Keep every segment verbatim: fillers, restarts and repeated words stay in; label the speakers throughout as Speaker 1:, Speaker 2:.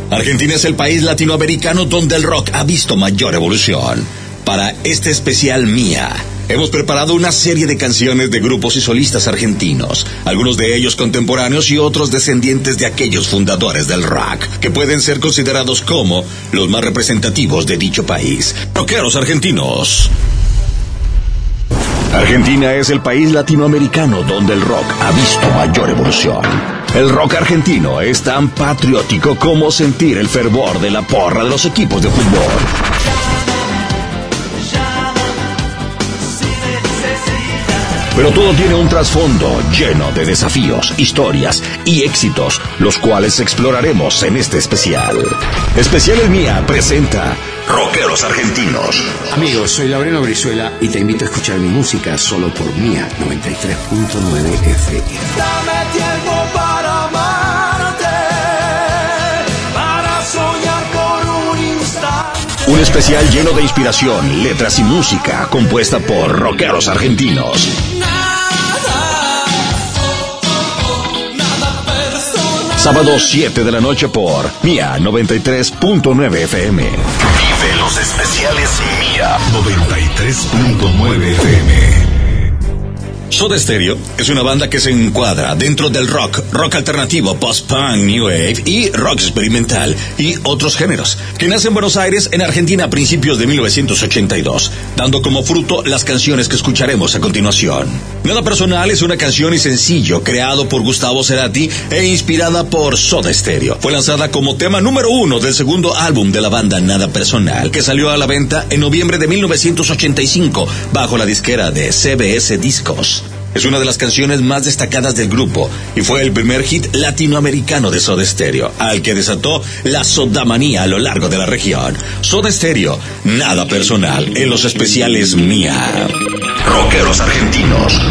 Speaker 1: Argentina es el país latinoamericano donde el rock ha visto mayor evolución. Para este especial Mía, hemos preparado una serie de canciones de grupos y solistas argentinos, algunos de ellos contemporáneos y otros descendientes de aquellos fundadores del rock, que pueden ser considerados como los más representativos de dicho país. Rockeros argentinos. Argentina es el país latinoamericano donde el rock ha visto mayor evolución. El rock argentino es tan patriótico como sentir el fervor de la porra de los equipos de fútbol. Pero todo tiene un trasfondo lleno de desafíos, historias y éxitos, los cuales exploraremos en este especial. Especiales Mía presenta Rockeros Argentinos.
Speaker 2: Amigos, soy Laureano Brizuela y te invito a escuchar mi música solo por Mía noventa y tres punto nueve F M.
Speaker 3: Dame tiempo para amarte, para soñar por un instante.
Speaker 1: Un especial lleno de inspiración, letras y música, compuesta por Rockeros Argentinos. Sábado siete de la noche por Mía noventa y tres punto nueve F M. Vive los especiales Mía noventa y tres punto nueve F M. Soda Stereo es una banda que se encuadra dentro del rock, rock alternativo, post-punk, new wave y rock experimental y otros géneros, que nace en Buenos Aires, en Argentina, a principios de mil novecientos ochenta y dos, dando como fruto las canciones que escucharemos a continuación. Nada Personal es una canción y sencillo creado por Gustavo Cerati e inspirada por Soda Stereo. Fue lanzada como tema número uno del segundo álbum de la banda, Nada Personal, que salió a la venta en noviembre de mil novecientos ochenta y cinco bajo la disquera de C B S Discos. Es una de las canciones más destacadas del grupo y fue el primer hit latinoamericano de Soda Stereo, al que desató la sodamanía a lo largo de la región. Soda Stereo, Nada Personal, en los especiales Mía. Rockeros Argentinos.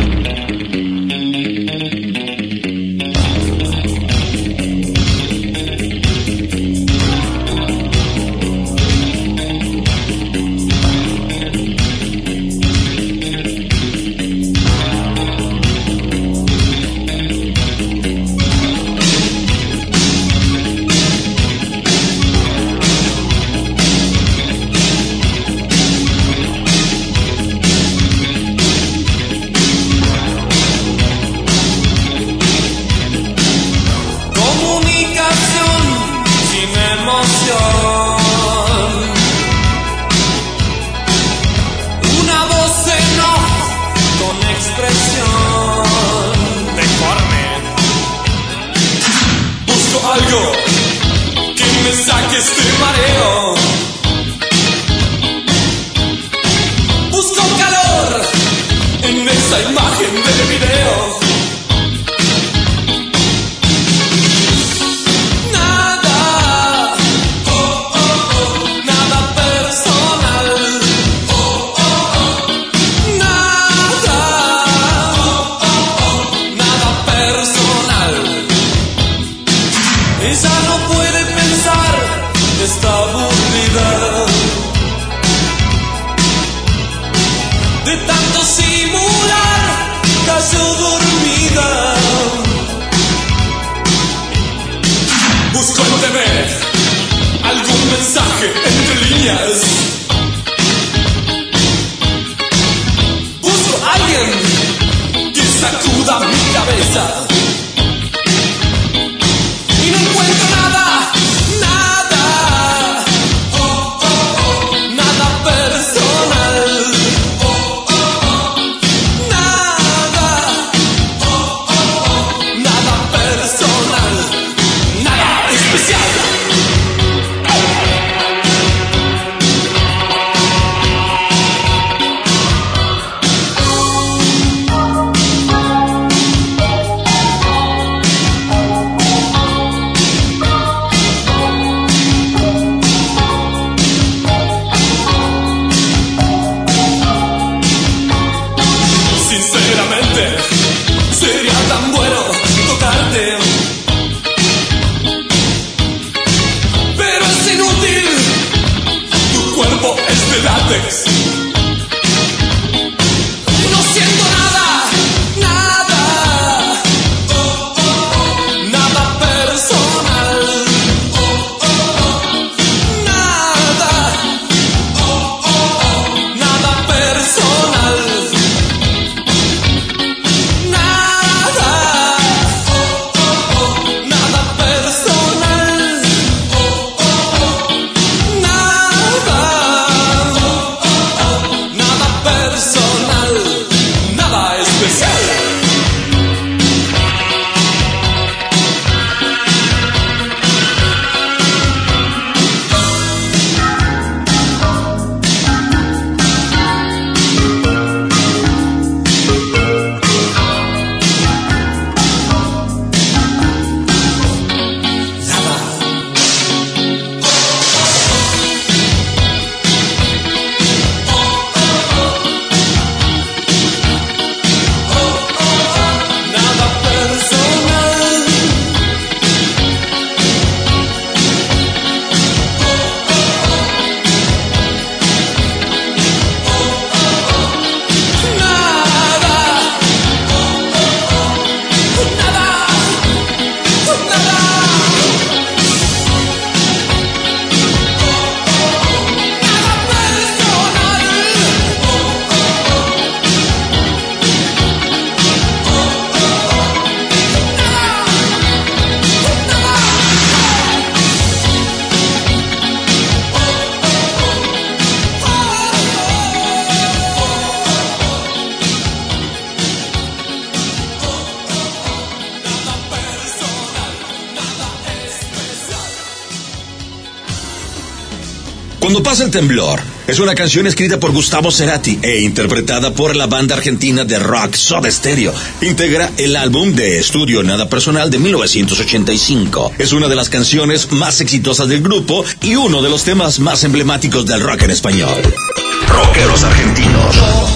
Speaker 1: Cuando pasa el temblor es una canción escrita por Gustavo Cerati e interpretada por la banda argentina de rock Soda Stereo. Integra el álbum de estudio Nada Personal de mil novecientos ochenta y cinco. Es una de las canciones más exitosas del grupo y uno de los temas más emblemáticos del rock en español. Rockeros argentinos.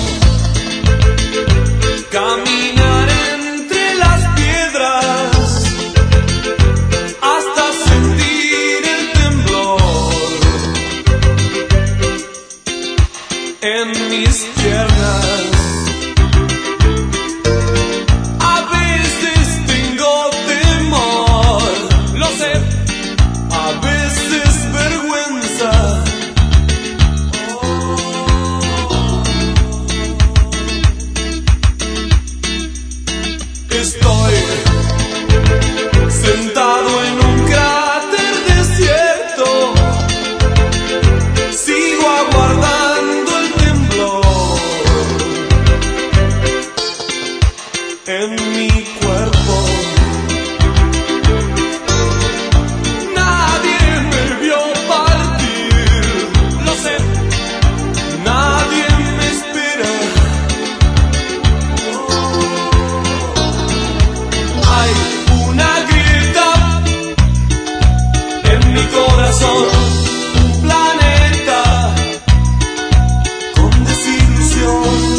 Speaker 3: Caminar entre las piedras hasta sentir el temblor en mis piernas. A veces tengo temor, lo sé, a veces vergüenza. Estoy sentado en un cráter desierto, sigo aguardando el temblor en mi cuerpo. Nadie me vio partir, lo sé, nadie me espera. Hay una grieta en mi corazón, un planeta con desilusión.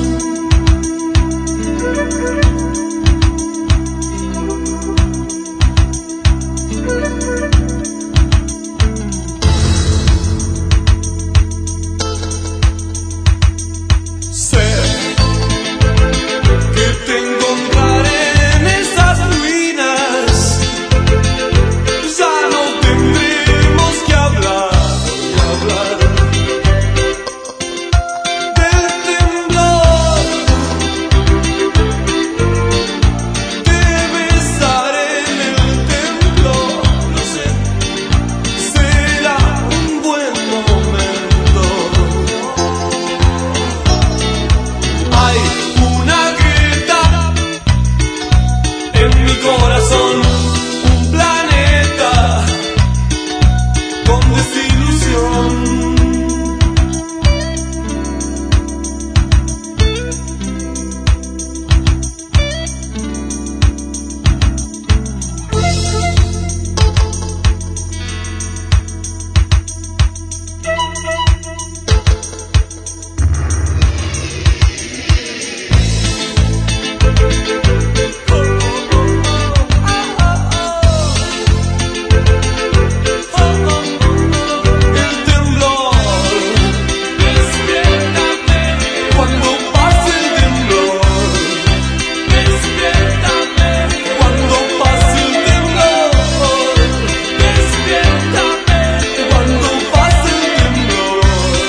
Speaker 3: Sé que te encontraré en esas ruinas. Ya no tendremos que hablar, que hablar del temblor. Te besaré en el templo, lo sé, será un buen momento. Hay una grieta en mi corazón, un planeta con desilusión. El temblor, despiértame cuando pase el temblor. Despiértame cuando pase el temblor. Despiértame cuando pase el temblor.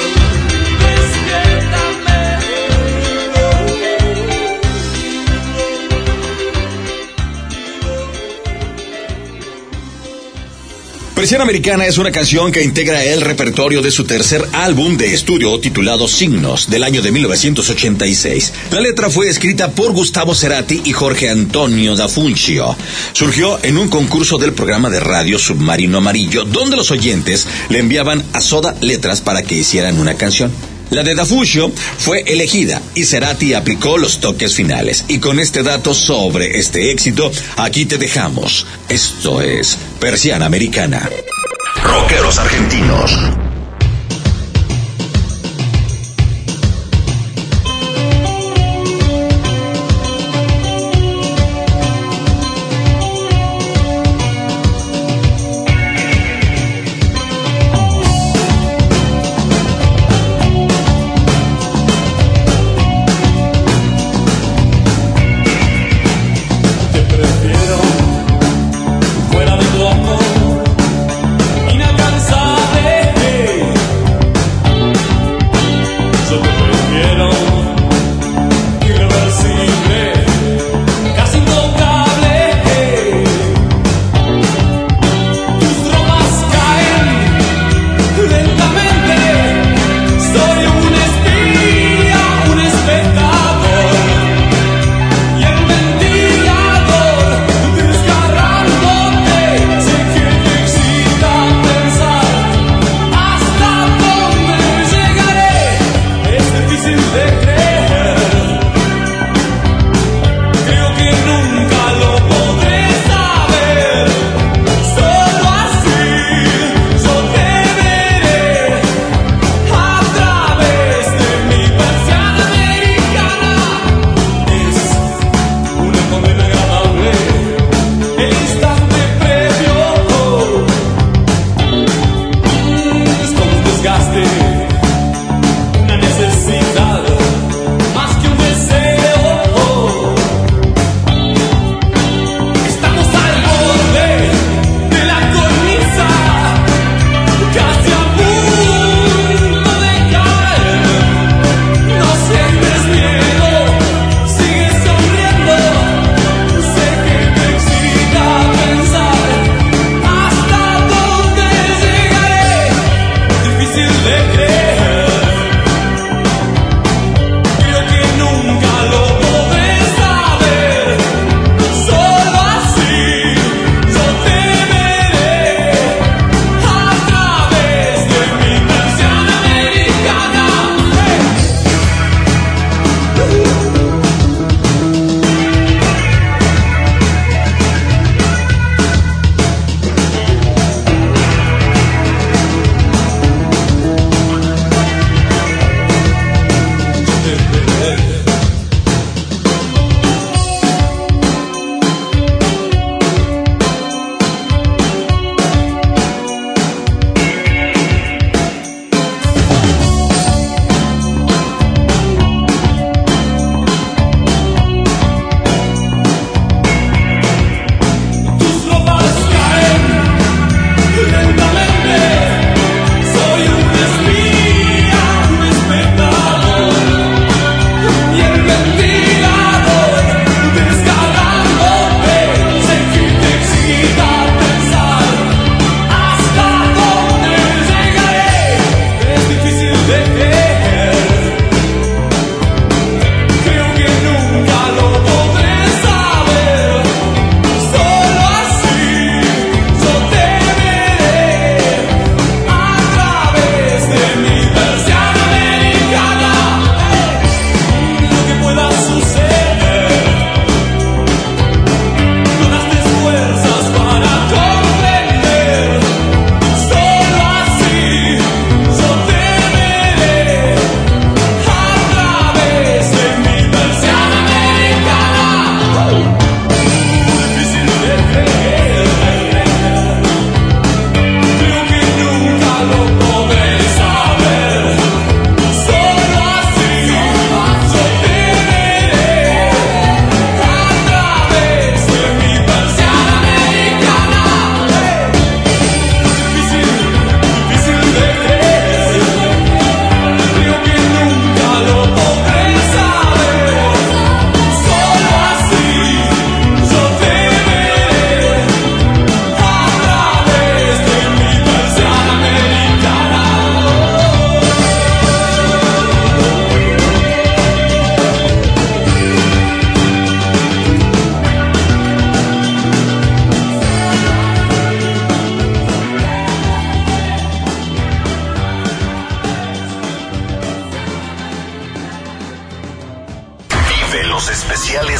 Speaker 1: Persiana Americana es una canción que integra el repertorio de su tercer álbum de estudio titulado Signos, del año de mil novecientos ochenta y seis. La letra fue escrita por Gustavo Cerati y Jorge Antonio da Funchio. Surgió en un concurso del programa de radio Submarino Amarillo, donde los oyentes le enviaban a Soda letras para que hicieran una canción. La de Da Funchio fue elegida y Cerati aplicó los toques finales. Y con este dato sobre este éxito, aquí te dejamos. Esto es Persiana Americana. Rockeros argentinos.
Speaker 3: Te prefiero fuera de tu amor, inalcanzable.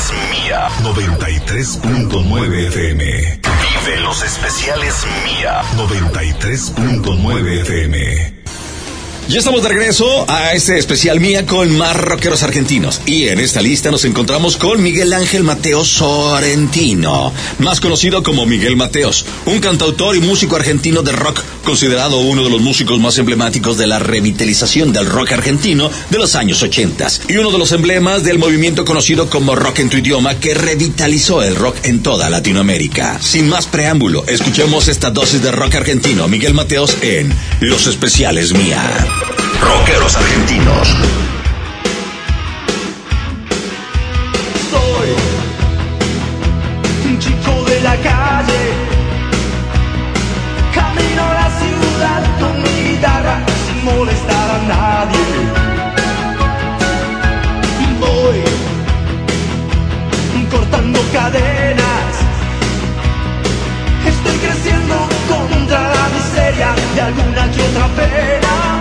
Speaker 1: Mía noventa y tres punto nueve F M. Vive los especiales Mía noventa y tres punto nueve F M.
Speaker 4: Ya estamos de regreso a este especial Mía con más rockeros argentinos. Y en esta lista nos encontramos con Miguel Ángel Mateos Sorrentino, más conocido como Miguel Mateos, un cantautor y músico argentino de rock, considerado uno de los músicos más emblemáticos de la revitalización del rock argentino de los años ochenta, y uno de los emblemas del movimiento conocido como Rock en tu Idioma, que revitalizó el rock en toda Latinoamérica. Sin más preámbulo, escuchemos esta dosis de rock argentino. Miguel Mateos en Los Especiales Mía.
Speaker 1: Rockeros argentinos.
Speaker 3: Soy un chico de la calle, camino a la ciudad con mi guitarra sin molestar a nadie. Voy cortando cadenas, estoy creciendo contra la miseria de alguna que otra pena.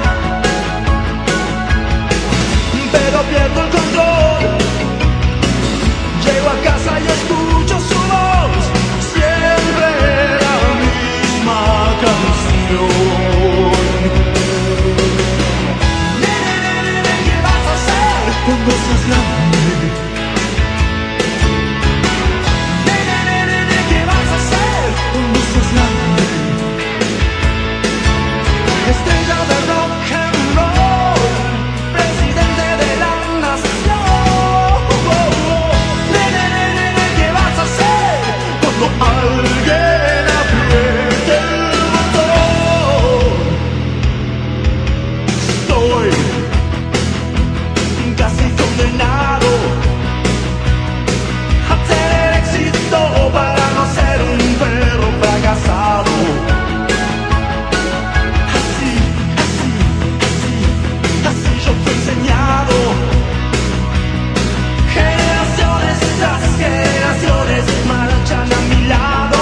Speaker 3: Pero pierdo el control, llego a casa y escucho su voz, siempre la misma canción. Nene, nene, nene, ¿qué vas a hacer cuando seas grande? Nene, nene, nene, ¿qué vas a hacer cuando seas grande? Estrella de rock and roll, presidente de la nación. Nene, nene, nene, ¿qué vas a hacer cuando alguien apriete el botón? Estoy casi condenado a tener éxito para no ser un perro fracasado. Así, así, así, así yo fui enseñado. Generaciones tras generaciones marchan a mi lado.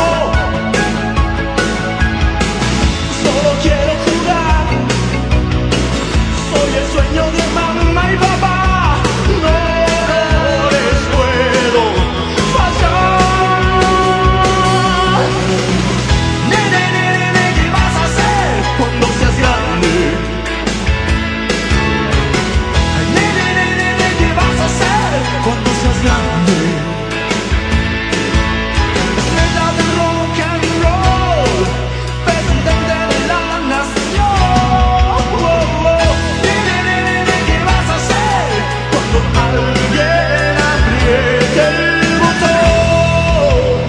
Speaker 3: Solo quiero jugar, soy el sueño de mamá y papá. No les puedo fallar. Nene, nene, nene, ¿qué vas a hacer cuando seas grande? Nene, nene, nene, ¿qué vas a hacer cuando seas grande? Estrella de rock and roll, presidente de la nación. Nene, nene, nene, ¿qué vas a hacer cuando alguien apriete el botón?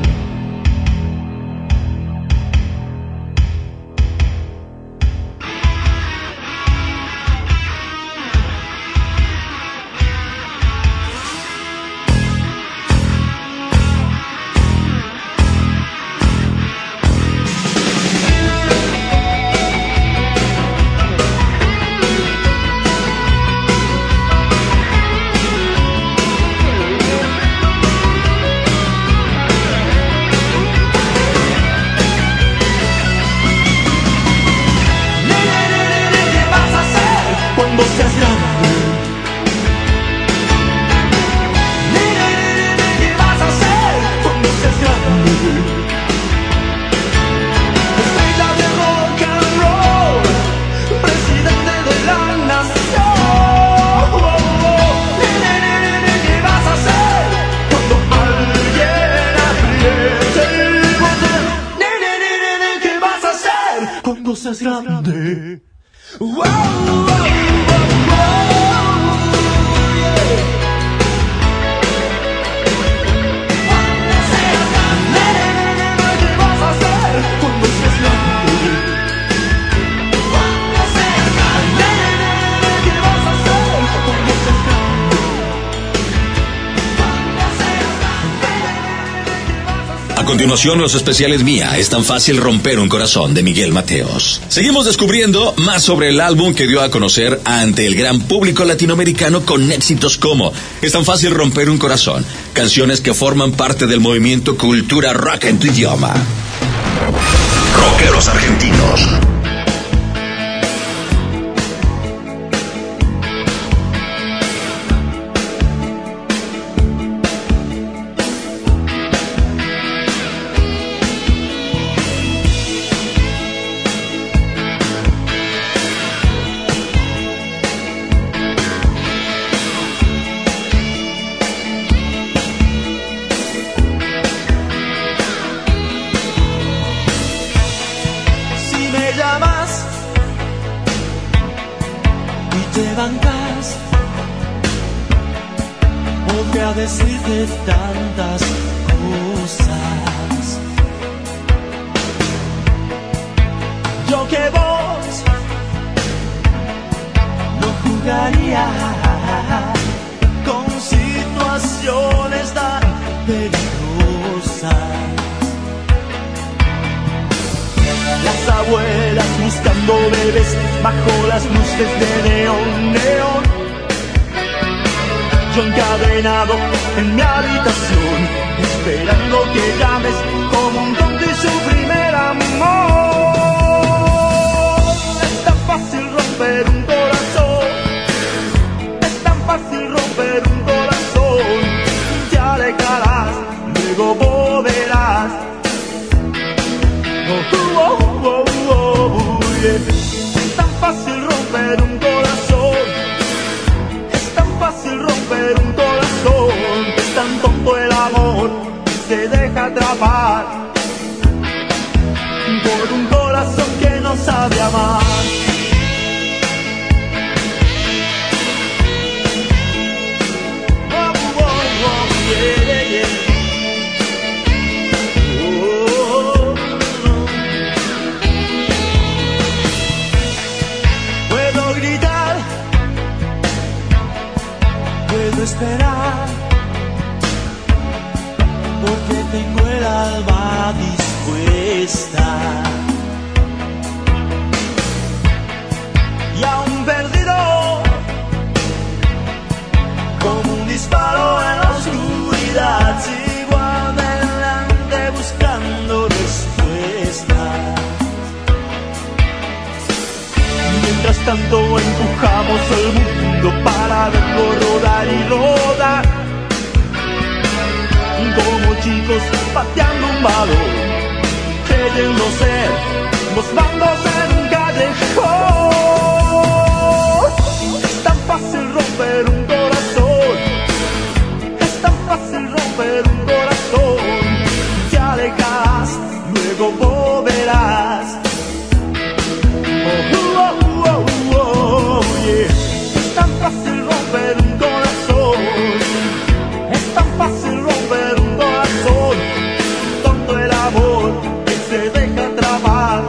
Speaker 3: Nene, nene, nene, ¿qué vas a hacer cuando seas grande? Nene, nene, nene, ¿qué vas a hacer cuando seas grande? Estrella de rock and roll, presidente de la nación. Nene, nene, nene, ¿qué vas a hacer cuando alguien apriete el botón? Nene, nene, nene, ¿qué vas a hacer cuando seas grande? Wow, wow, wow, yeah. Cuando seas grande, nene, nene, nene, ¿qué vas a hacer cuando seas grande? Cuando seas grande, nene, nene, nene, ¿qué vas a hacer cuando seas grande? Cuando seas grande, nene, nene, ¿qué vas a hacer?
Speaker 4: A continuación, Los Especiales Mía, es tan fácil romper un corazón, de Miguel Mateos. Seguimos descubriendo más sobre el álbum que dio a conocer ante el gran público latinoamericano con éxitos como Es tan fácil romper un corazón, canciones que forman parte del movimiento Cultura Rock en tu Idioma.
Speaker 1: Rockeros argentinos.
Speaker 3: para decirte tantas cosas. Yo que vos no jugaría con situaciones tan peligrosas. Las abuelas buscando bebés bajo las luces de neón, neón. Yo encadenado en mi habitación, esperando que llames como un tonto y su primer amor. Es tan fácil romper un corazón, es tan fácil romper un corazón. Te alejarás, luego volverás. Oh, oh, oh, oh, oh, yeah. Es tan fácil romper un corazón, es tan fácil romper un corazón. Es tan tonto el amor que se deja atrapar por un corazón que no sabe amar. Oh, oh, oh, yeah, yeah. Esperar, porque tengo el alma dispuesta y aún perdido como un disparo en la oscuridad. Sigo adelante buscando respuestas. Mientras tanto empujamos el mundo para verlo rodar y rodar, como chicos pateando un balón, creyendo ser los bandos en un callejón. Es tan fácil romper un corazón, es tan fácil romper un corazón. Te alejas, luego volverás. Oh, oh, oh, oh, oh, yeah. Es tan fácil romper un corazón, es tan fácil romper un corazón. Tonto el amor que se deja atrapar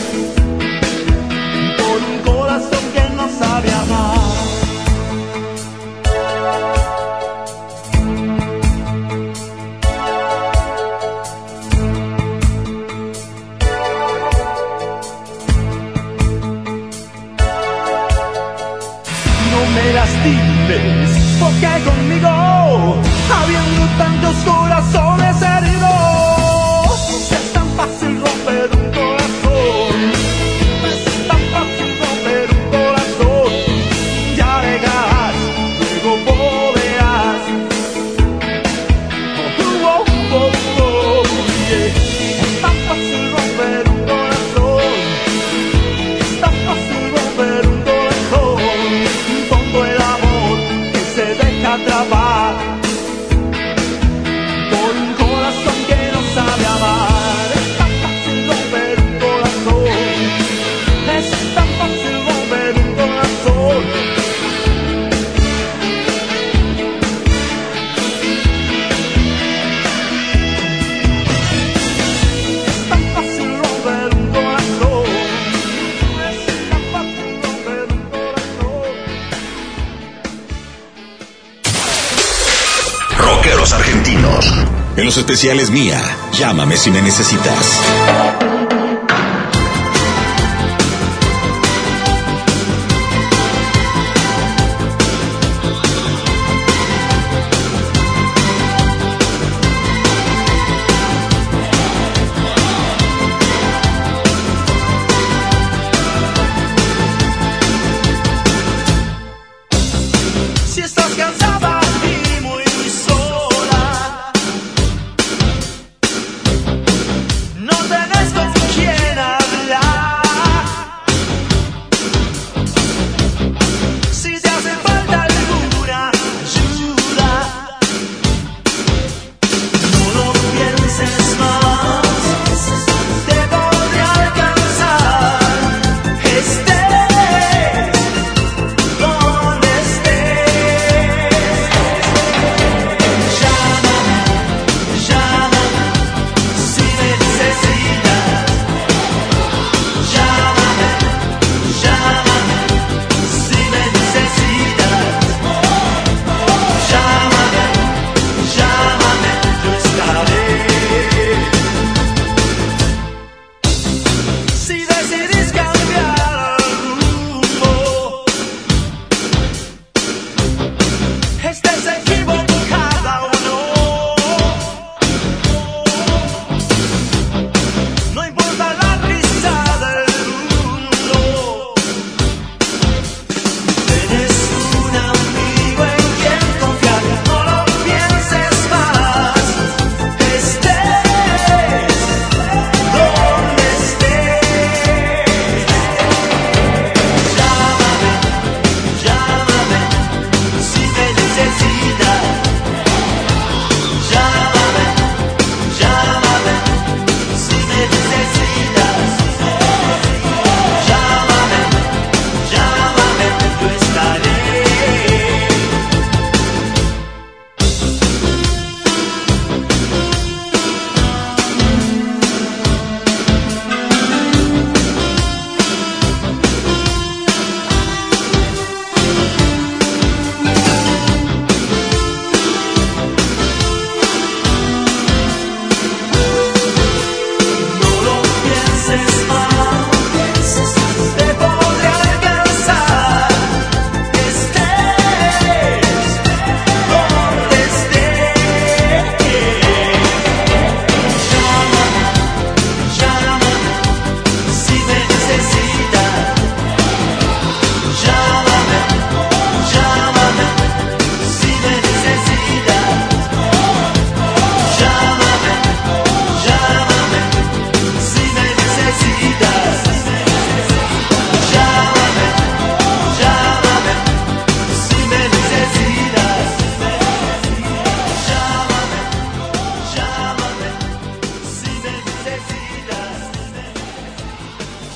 Speaker 3: por un corazón que no sabe amar. Porque conmigo, habiendo tantos corazones heridos, es tan fácil romper un corazón, es tan fácil romper un corazón. Ya llegarás, luego volverás. Oh, oh, oh, oh, yeah. Es tan fácil romper un corazón, es tan fácil romper un corazón. Tonto el amor se deja atrapar por un corazón que no sabe amar. Es tan fácil romper un corazón, es tan fácil romper un corazón. Es tan fácil romper un corazón, es tan fácil romper un corazón.
Speaker 1: Rockeros argentinos.
Speaker 4: En los especiales Mía, llámame si me necesitas.
Speaker 3: Si estás cansada y muy sola, no tenés con quién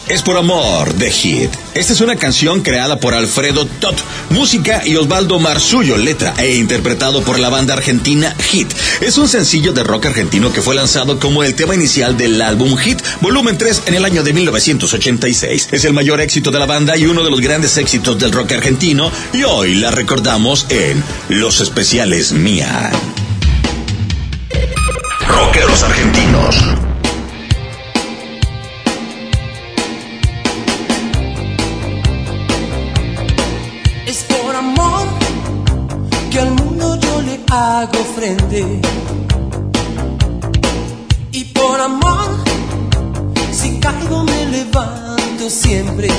Speaker 4: Es por amor de Hit. Esta es una canción creada por Alfredo Tot, música, y Osvaldo Marzullo, letra, e interpretado por la banda argentina Hit. Es un sencillo de rock argentino que fue lanzado como el tema inicial del álbum Hit, volumen tres, en el año de mil novecientos ochenta y seis. Es el mayor éxito de la banda y uno de los grandes éxitos del rock argentino, y hoy la recordamos en Los Especiales Mía.
Speaker 1: Rockeros argentinos.
Speaker 5: Es por amor que al mundo yo le hago frente. Y por amor, si caigo me levanto siempre.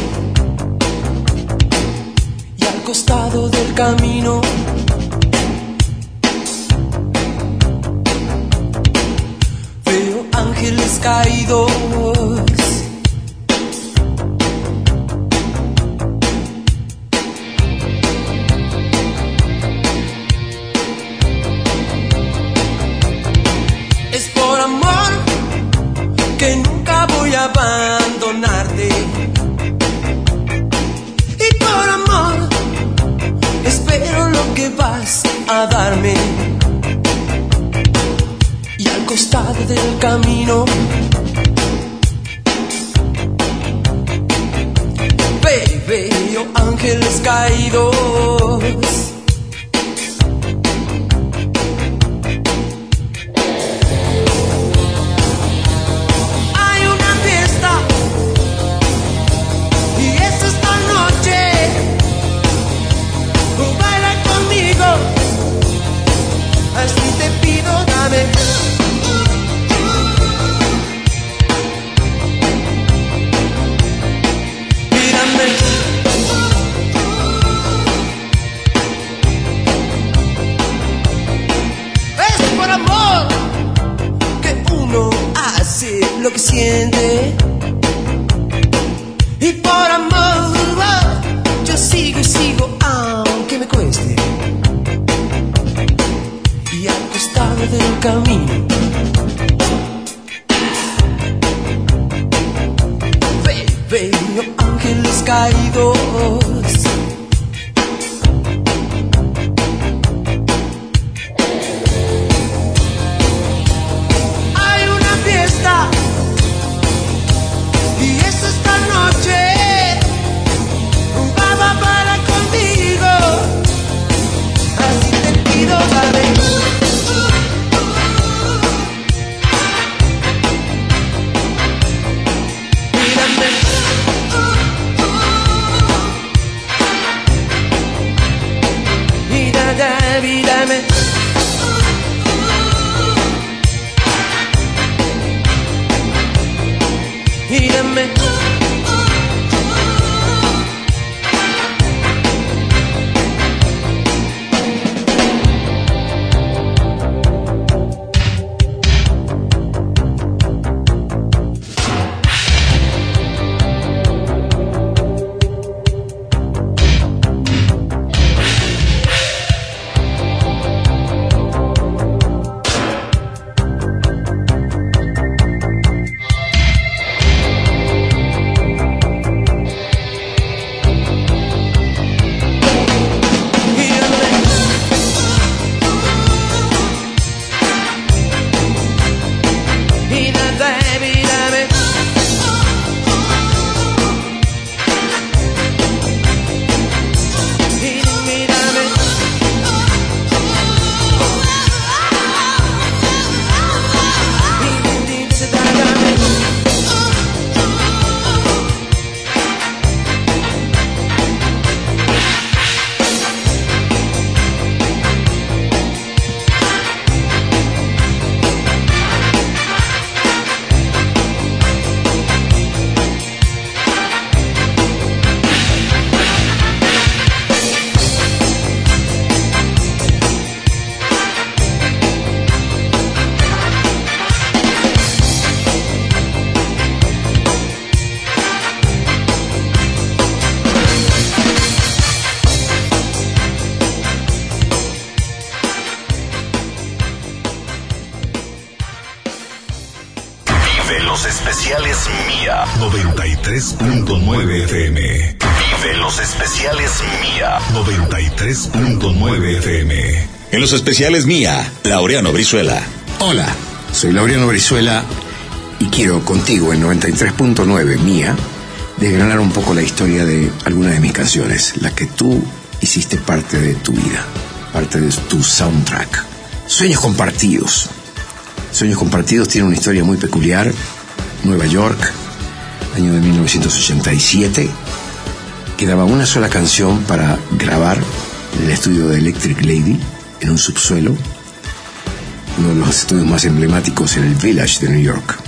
Speaker 5: Y al costado del camino veo ángeles caídos. Es por amor que nunca voy a abandonarte. Y por amor espero lo que vas a darme. Y al costado del camino veo ángeles caídos. Así te pido, dame. Mírame. Es por amor que uno hace lo que siente. Y por amor yo sigo y sigo aunque me cueste. Y al costado del camino veo ángeles caídos. Hay una fiesta y es esta noche. Va, va, para conmigo. Así te pido, dale.
Speaker 1: especiales Mía noventa y tres punto nueve F M. Vive los especiales Mía noventa y tres punto nueve F M.
Speaker 4: En los especiales Mía, Laureano Brizuela.
Speaker 2: Hola, soy Laureano Brizuela y quiero contigo en noventa y tres punto nueve Mía desgranar un poco la historia de alguna de mis canciones, la que tú hiciste parte de tu vida, parte de tu soundtrack. Sueños compartidos. Sueños compartidos tiene una historia muy peculiar. Nueva York, año de mil novecientos ochenta y siete. Quedaba una sola canción para grabar en el estudio de Electric Lady, en un subsuelo, uno de los estudios más emblemáticos en el Village de New York.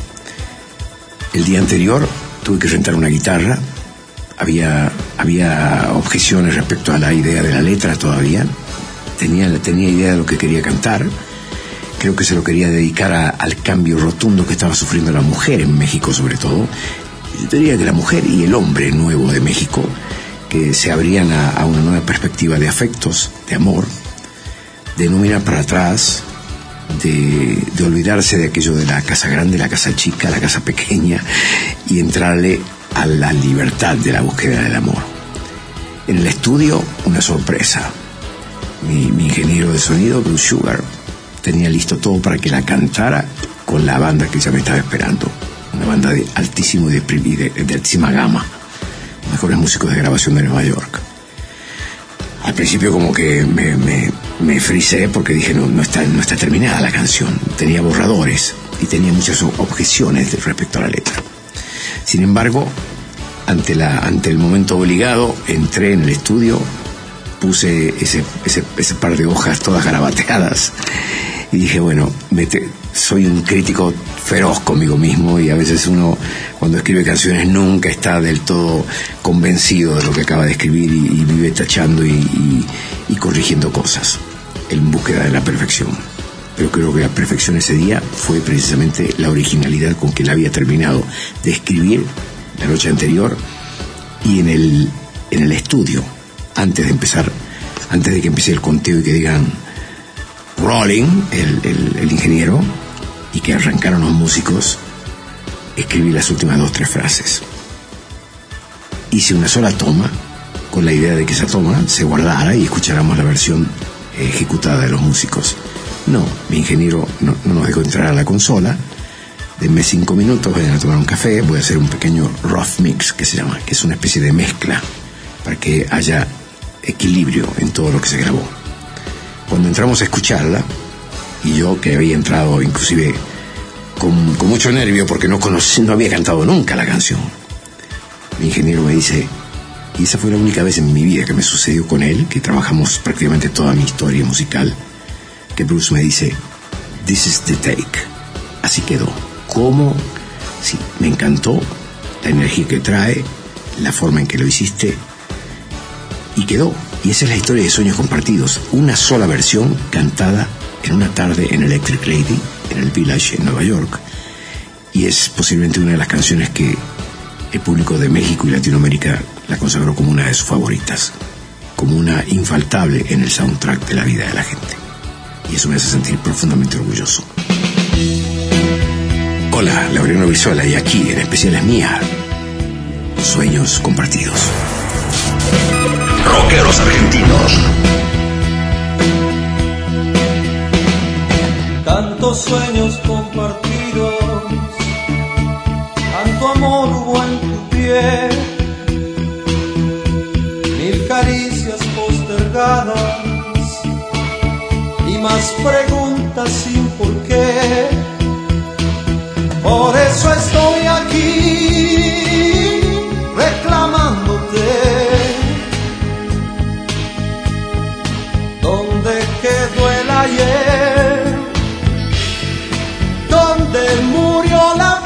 Speaker 2: El día anterior tuve que rentar una guitarra. Había, había objeciones respecto a la idea de la letra todavía. Tenía, tenía idea de lo que quería cantar. Creo que se lo quería dedicar a, al cambio rotundo que estaba sufriendo la mujer en México, sobre todo. Yo diría que la mujer y el hombre nuevo de México, que se abrían a, a una nueva perspectiva de afectos, de amor, de no mirar para atrás, de, de olvidarse de aquello de la casa grande, la casa chica, la casa pequeña, y entrarle a la libertad de la búsqueda del amor. En el estudio, una sorpresa. Mi, mi ingeniero de sonido, Bruce Sugar, tenía listo todo para que la cantara con la banda que ya me estaba esperando. Una banda de altísimo y de, de, de altísima gama, mejores músicos de grabación de Nueva York. Al principio como que me, me, me frisé porque dije no, no, está, no está terminada la canción. Tenía borradores y tenía muchas objeciones respecto a la letra. Sin embargo, ante, la, ante el momento obligado, entré en el estudio, puse ese, ese, ese par de hojas todas garabateadas y dije, bueno, mete, soy un crítico feroz conmigo mismo y a veces uno cuando escribe canciones nunca está del todo convencido de lo que acaba de escribir y, y vive tachando y, y, y corrigiendo cosas en búsqueda de la perfección. Pero creo que la perfección ese día fue precisamente la originalidad con que la había terminado de escribir la noche anterior y en el, en el estudio, antes de empezar, antes de que empiece el conteo y que digan rolling, el, el, el ingeniero, y que arrancaron los músicos, escribí las últimas dos, tres frases. Hice una sola toma, con la idea de que esa toma se guardara y escucháramos la versión ejecutada de los músicos. No, mi ingeniero no, no nos dejó entrar a la consola. Denme cinco minutos, vayan a tomar un café, voy a hacer un pequeño rough mix, que se llama, que es una especie de mezcla, para que haya equilibrio en todo lo que se grabó. Cuando entramos a escucharla, y yo que había entrado inclusive con, con mucho nervio porque no conocí, no había cantado nunca la canción, mi ingeniero me dice, y esa fue la única vez en mi vida que me sucedió con él, que trabajamos prácticamente toda mi historia musical, que Bruce me dice, this is the take, así quedó. ¿Cómo? Sí, me encantó la energía que trae, la forma en que lo hiciste, y quedó. Y esa es la historia de Sueños Compartidos, una sola versión cantada en una tarde en Electric Lady, en el Village en Nueva York, y es posiblemente una de las canciones que el público de México y Latinoamérica la consagró como una de sus favoritas, como una infaltable en el soundtrack de la vida de la gente, y eso me hace sentir profundamente orgulloso. Hola, Laureano Brizuela, y aquí en especial es Mía, Sueños Compartidos.
Speaker 1: Rockeros argentinos.
Speaker 5: Tantos sueños compartidos, tanto amor hubo en tu piel, mil caricias postergadas y más preguntas sin por qué. Por eso estoy aquí reclamándote. ¿Dónde quedó el ayer? ¿Dónde murió la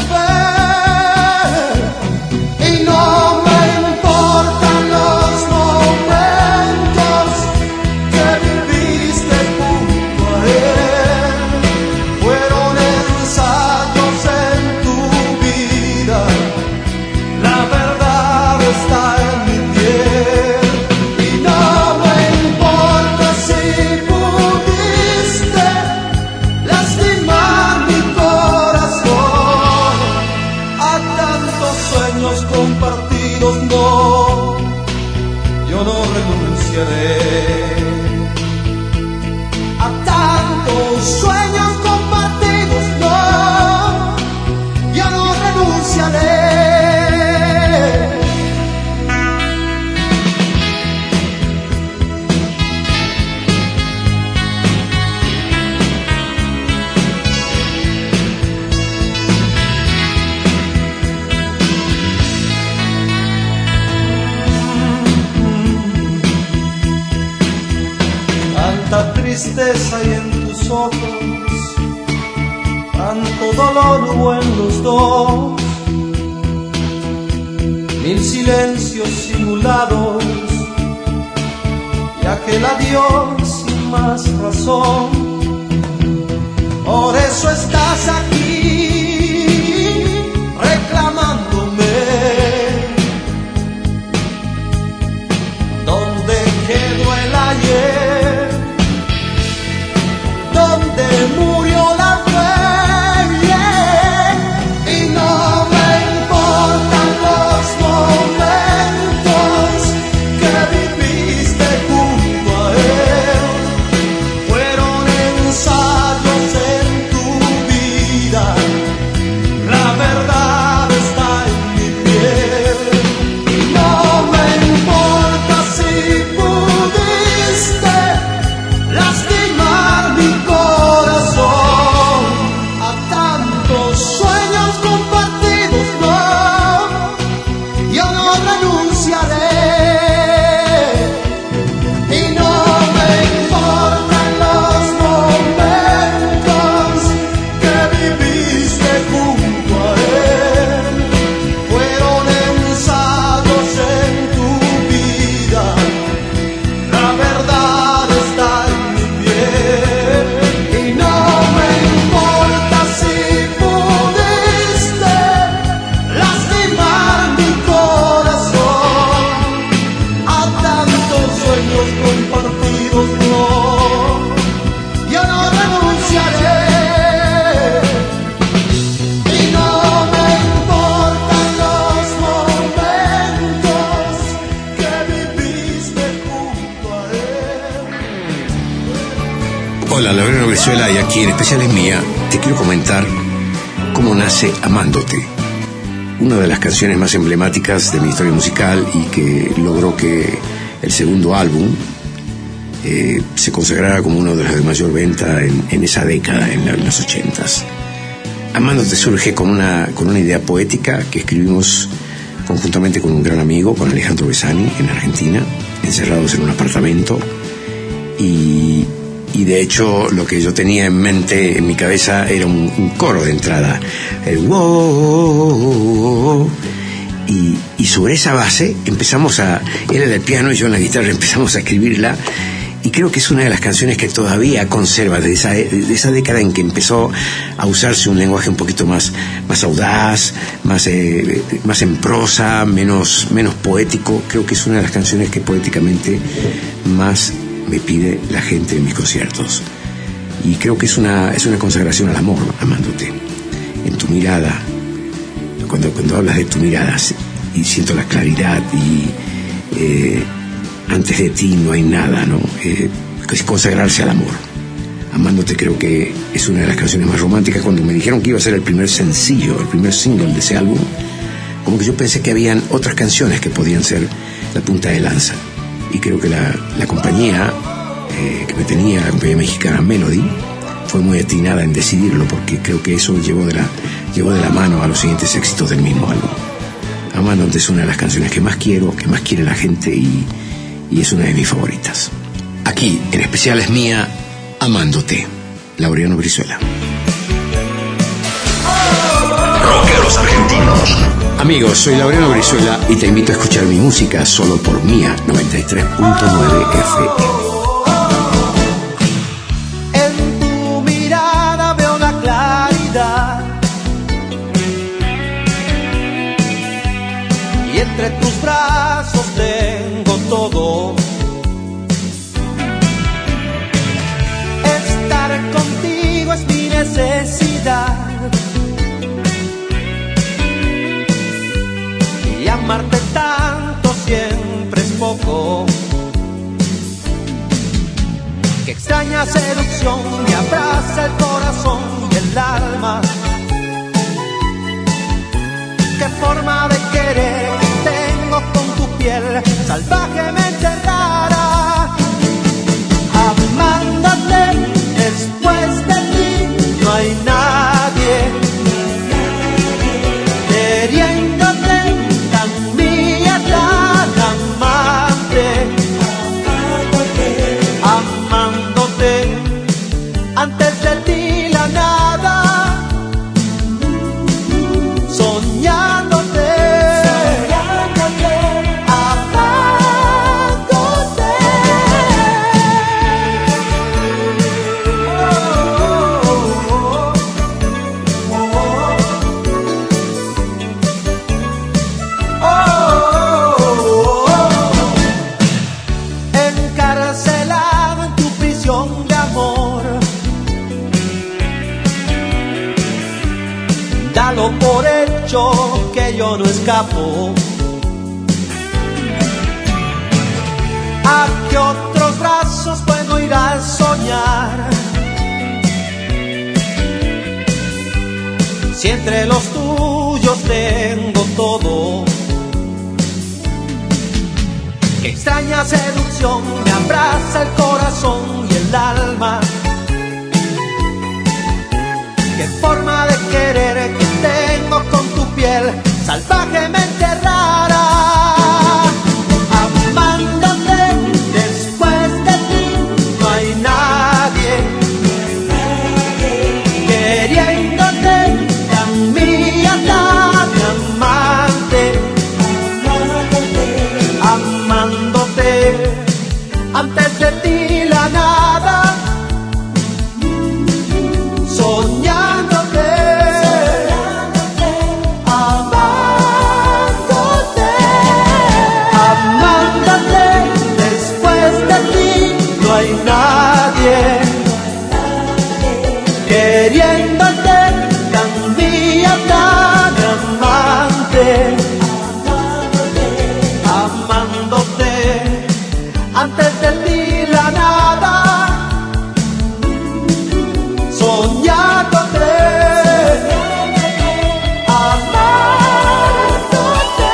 Speaker 5: fe? Y no me importan los momentos que viviste junto a él. Fueron ensayos en tu vida renunciaré a tantos sueños compartidos, no, yo no renunciaré. Tanta tristeza hay en tus ojos, tanto dolor hubo en los dos, mil silencios simulados y aquel adiós sin más razón. Por eso estás aquí reclamándome. ¿Dónde quedó el ayer? ¿Dónde murió la fe? Yeah. Y no me importan los momentos que viviste junto a él. Fueron ensayos en tu vida, la verdad está en mi piel. Y no me importa si pudiste lastimar mi corazón, a tantos sueños compartidos, no, yo no renunciaré. Y no me importan los momentos que viviste junto a él, fueron ensayos en tu vida, la verdad está en mi piel. Y no me importa si pudiste lastimar mi corazón, a tantos sueños compartidos, no, yo no renunciaré. Y no me importan los momentos que viviste junto a él.
Speaker 2: Hola, Laureano Brizuela, y aquí en Especial es Mía te quiero comentar cómo nace Amándote, una de las canciones más emblemáticas de mi historia musical y que logró que el segundo álbum eh, se consagrara como uno de los de mayor venta en, en esa década, en, la, en los ochentas. Amándote surge con una, con una idea poética que escribimos conjuntamente con un gran amigo, con Alejandro Besani, en Argentina, encerrados en un apartamento. Y, y de hecho lo que yo tenía en mente, en mi cabeza, era un, un coro de entrada, el wow, y, y sobre esa base empezamos a, él en el piano y yo en la guitarra, empezamos a escribirla. Y creo que es una de las canciones que todavía conserva de esa, de esa década en que empezó a usarse un lenguaje un poquito más, más audaz, más, eh, más en prosa, menos, menos poético. Creo que es una de las canciones que poéticamente más me pide la gente en mis conciertos. Y creo que es una, es una consagración al amor, Amándote. En tu mirada, cuando, cuando hablas de tu mirada, y siento la claridad y... Eh, antes de ti no hay nada, ¿no? Eh, es consagrarse al amor. Amándote creo que es una de las canciones más románticas. Cuando me dijeron que iba a ser el primer sencillo, el primer single de ese álbum, como que yo pensé que habían otras canciones que podían ser la punta de lanza. Y creo que la, la compañía eh, que me tenía, la compañía mexicana Melody, fue muy atinada en decidirlo, porque creo que eso llevó de la, llevó de la mano a los siguientes éxitos del mismo álbum. Amándote es una de las canciones que más quiero, que más quiere la gente, y y es una de mis favoritas. Aquí, en Especial es Mía, Amándote, Laureano Brizuela.
Speaker 1: Rockeros argentinos.
Speaker 2: Amigos, soy Laureano Brizuela y te invito a escuchar mi música solo por Mía noventa y tres punto nueve F M.
Speaker 5: En tu mirada veo la claridad, y entre tus brazos tengo todo. Estar contigo es mi necesidad, y amarte tanto siempre es poco. querer que tengo con tu piel salvajemente rara. Amándote, después de ti no hay nadie. Queriéndote tan mía, tan amante. Amándote, antes de ti la nada. Soñándote, soñándote, amándote. Oh, oh, oh, oh. Encarcelado en tu prisión de amor. Dalo por hecho que yo no escapo. ¿A qué otros brazos puedo ir a soñar? Si entre los tuyos tengo todo. Qué extraña seducción me abraza el corazón y el alma. Qué forma de querer que tengo con tu piel salvajemente rara. Amándote, después de ti no hay nadie. Queriéndote tan mía, tan amante. Amándote, antes de ti la nada. Soñándote, amándote, amándote, después de ti no hay nadie. Queriéndote tan mía, tan amante. Amándote, antes de ti la nada. Soñándote, amándote.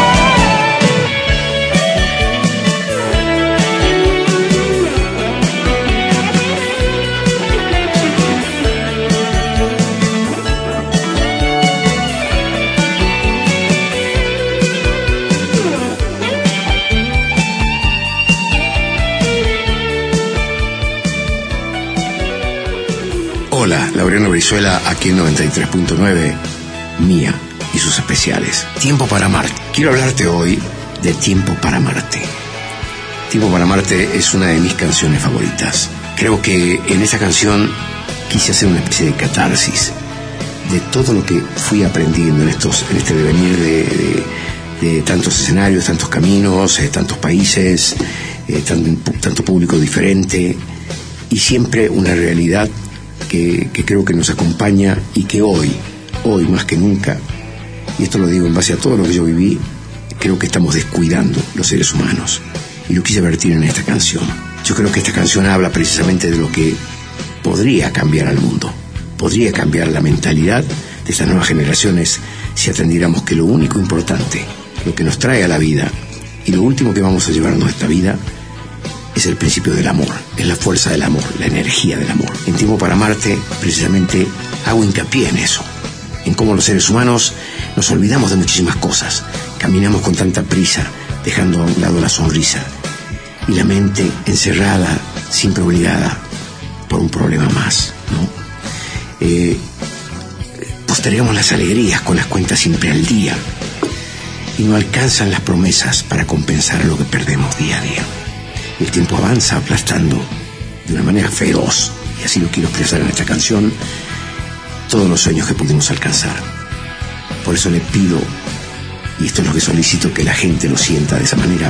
Speaker 2: Hola, Laureano Brizuela, aquí en noventa y tres punto nueve, Mía y sus especiales. Tiempo para amarte. Quiero hablarte hoy de Tiempo para amarte. Tiempo para amarte es una de mis canciones favoritas. Creo que en esa canción quise hacer una especie de catarsis de todo lo que fui aprendiendo en estos, en este devenir de, de, de tantos escenarios, tantos caminos, eh, tantos países, eh, tanto, tanto público diferente, y siempre una realidad Que, que creo que nos acompaña y que hoy, hoy más que nunca, y esto lo digo en base a todo lo que yo viví, creo que estamos descuidando los seres humanos, y lo quise vertir en esta canción. Yo creo que esta canción habla precisamente de lo que podría cambiar al mundo, podría cambiar la mentalidad de estas nuevas generaciones si atendiéramos que lo único importante, lo que nos trae a la vida y lo último que vamos a llevarnos de esta vida es el principio del amor, es la fuerza del amor, la energía del amor. En Tiempo para amarte, precisamente, hago hincapié en eso, en cómo los seres humanos nos olvidamos de muchísimas cosas, caminamos con tanta prisa, dejando a un lado la sonrisa, y la mente encerrada, siempre obligada por un problema más, ¿no? Eh, postergamos las alegrías con las cuentas siempre al día, y no alcanzan las promesas para compensar lo que perdemos día a día. El tiempo avanza aplastando de una manera feroz, y así lo quiero expresar en esta canción, todos los sueños que pudimos alcanzar. Por eso le pido, y esto es lo que solicito, que la gente lo sienta de esa manera,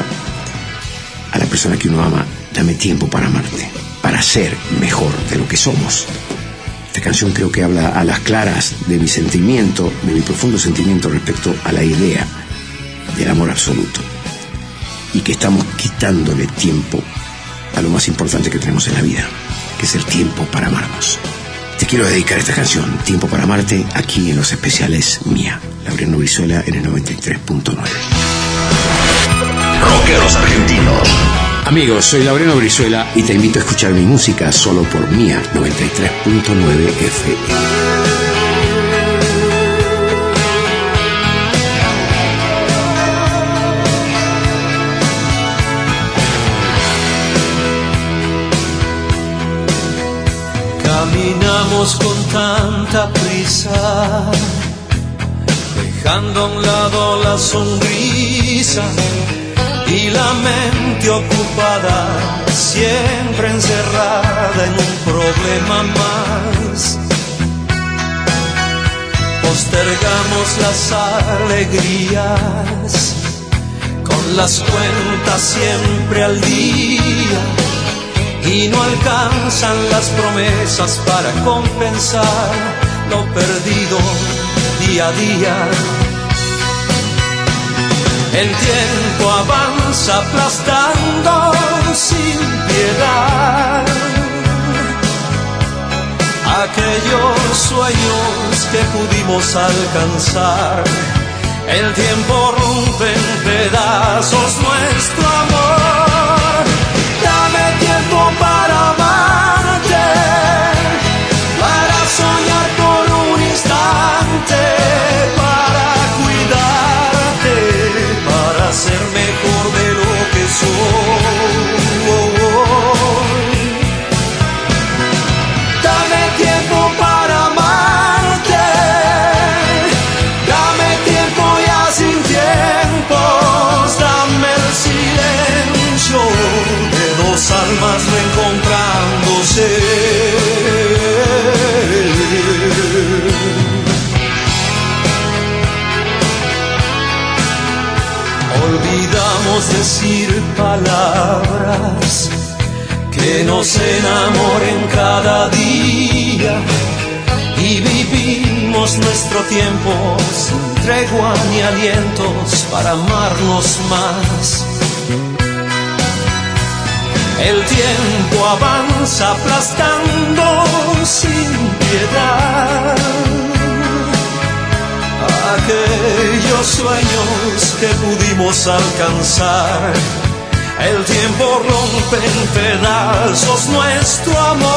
Speaker 2: a la persona que uno ama: dame tiempo para amarte, para ser mejor de lo que somos. Esta canción creo que habla a las claras de mi sentimiento, de mi profundo sentimiento respecto a la idea del amor absoluto, y que estamos quitándole tiempo a lo más importante que tenemos en la vida, que es el tiempo para amarnos. Te quiero dedicar esta canción, Tiempo para Amarte, aquí en los especiales Mía, Laureano Brizuela en el noventa y tres punto nueve.
Speaker 1: Rockeros argentinos.
Speaker 2: Amigos, soy Laureano Brizuela y te invito a escuchar mi música solo por Mía noventa y tres punto nueve F M.
Speaker 5: Caminamos con tanta prisa, dejando a un lado la sonrisa y la mente ocupada, siempre encerrada en un problema más. Postergamos las alegrías, con las cuentas siempre al día, y no alcanzan las promesas para compensar lo perdido día a día. El tiempo avanza aplastando sin piedad aquellos sueños que pudimos alcanzar. El tiempo rompe en pedazos nuestro amor. Dame tiempo para amarte, para soñar por un instante, para cuidarte, para ser mejor de lo que soy. Dame tiempo para amarte, dame tiempo ya sin tiempos, dame el silencio de dos almas reencontrándose. Olvidamos decir palabras que nos enamoren cada día, y vivimos nuestro tiempo sin tregua ni alientos para amarnos más. El tiempo avanza aplastando sin piedad aquellos sueños que pudimos alcanzar. El tiempo rompe en pedazos nuestro amor.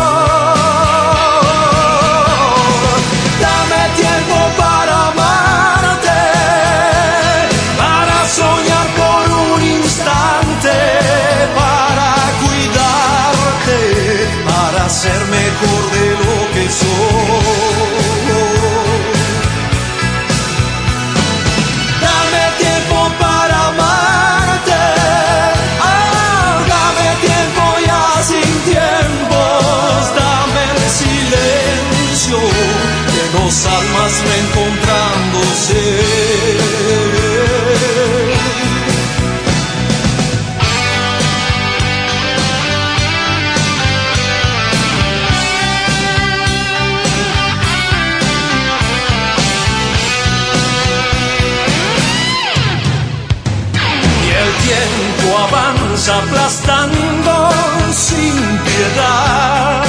Speaker 5: Dame tiempo para amarte, para soñar por un instante, para cuidarte, para ser mejor de lo que soy. Dame tiempo para amarte, ah, dame tiempo ya sin tiempos, dame el silencio de dos almas reencontrándose. Avanza aplastando sin piedad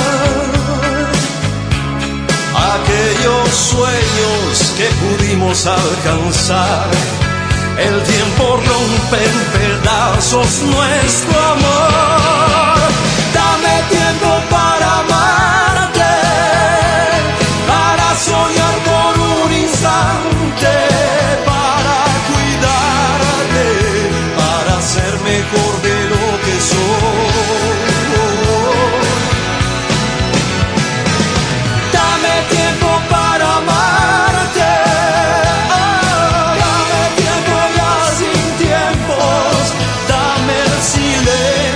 Speaker 5: aquellos sueños que pudimos alcanzar. El tiempo rompe en pedazos nuestro amor. Dame tiempo para amarte, para soñar por un instante, para cuidarte, para ser mejor de lo que soy. Dame tiempo para amarte, ah, dame tiempo ya sin tiempos, dame el silencio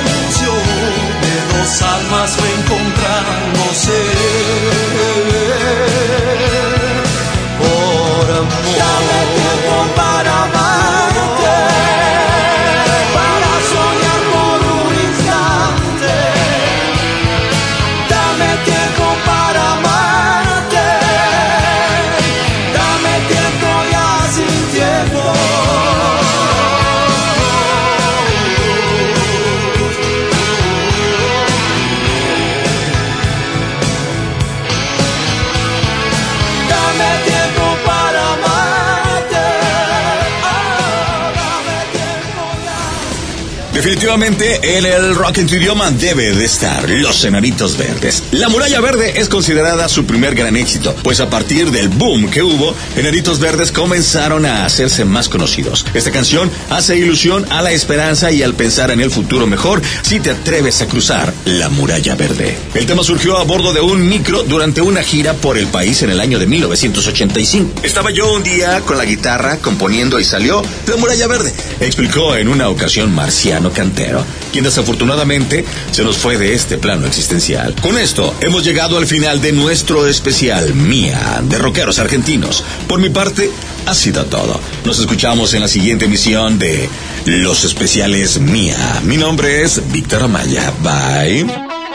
Speaker 4: Definitivamente en el rock en tu idioma debe de estar Los Enanitos Verdes. La Muralla Verde es considerada su primer gran éxito, pues a partir del boom que hubo, Enanitos Verdes comenzaron a hacerse más conocidos. Esta canción hace ilusión a la esperanza y al pensar en el futuro mejor si te atreves a cruzar la Muralla Verde. El tema surgió a bordo de un micro durante una gira por el país en el año de mil novecientos ochenta y cinco. Estaba yo un día con la guitarra componiendo y salió la Muralla Verde, explicó en una ocasión Marciano Cantero, quien desafortunadamente se nos fue de este plano existencial. Con esto hemos llegado al final de nuestro especial Mía de Rockeros Argentinos. Por mi parte, ha sido todo. Nos escuchamos en la siguiente emisión de Los Especiales Mía. Mi nombre es Víctor Amaya. Bye.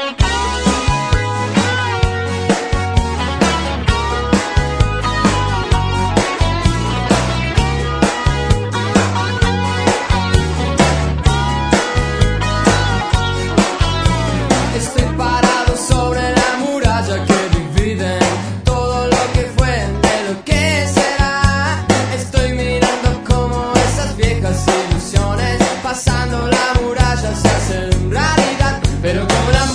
Speaker 3: Pasando la muralla se hacen realidad, pero como la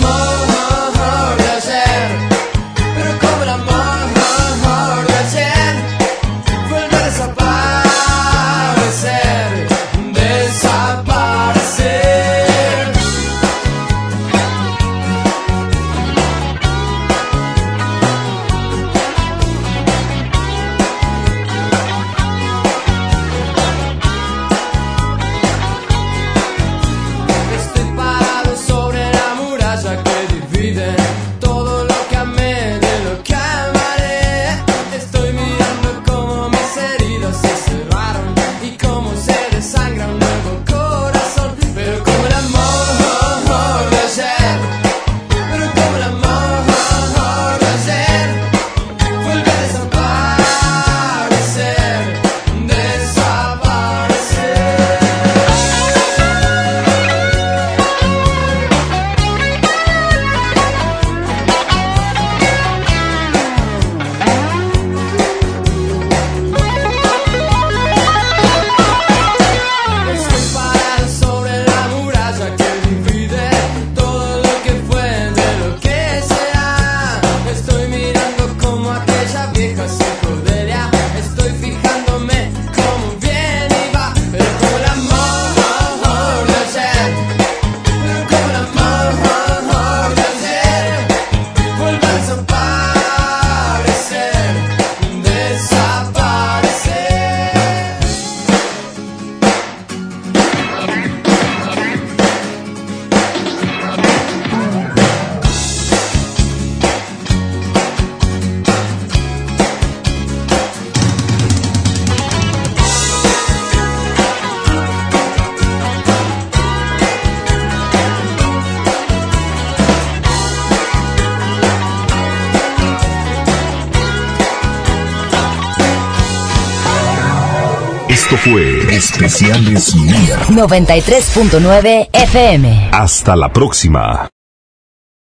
Speaker 1: Esto fue Especiales Mía
Speaker 6: noventa y tres punto nueve F M.
Speaker 1: Hasta la próxima.